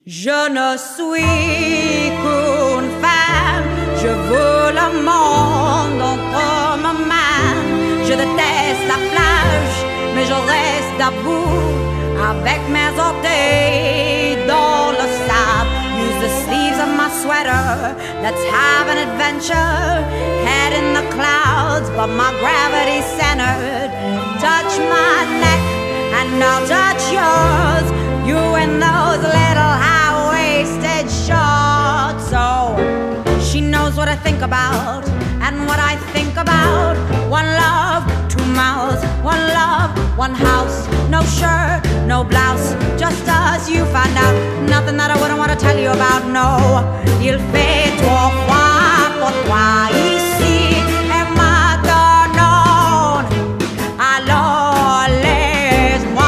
Je ne suis qu'une femme, je veux le monde entre ma main. Je déteste la plage, mais je reste debout avec mes orteils dans le sable. Use the sleeves of my sweater, let's have an adventure. Head in the clouds, but my gravity's centered. Touch my neck and I'll touch yours. You in those little high-waisted shorts. So she knows what I think about and what I think about. One love, two mouths. One love, one house. No shirt, no blouse, just us. You find out nothing that I wouldn't want to tell you about. No, il fait trop froid pour toi ici et maintenant. Alors laisse-moi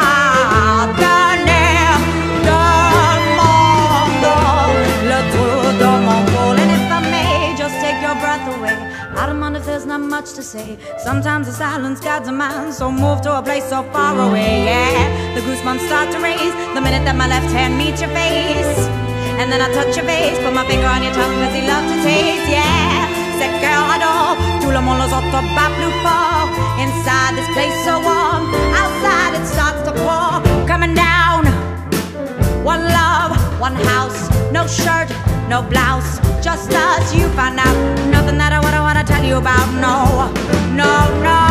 tenir le monde, le trou de mon col. And if I may just take your breath away, out of mind if there's not much to say. Sometimes the silence guides a man, so move to a place so far away. Yeah, the goosebumps start to raise the minute that my left hand meets your face. And then I touch your face, put my finger on your tongue, cause he loves to taste. Yeah, cette girl adore, tout le monde les autres bat plus fort. Inside this place so warm, outside it starts to pour. Coming down, one love, one house. No shirt, no blouse, just us. You find out nothing that I wouldn't want to tell you about. No, no, no.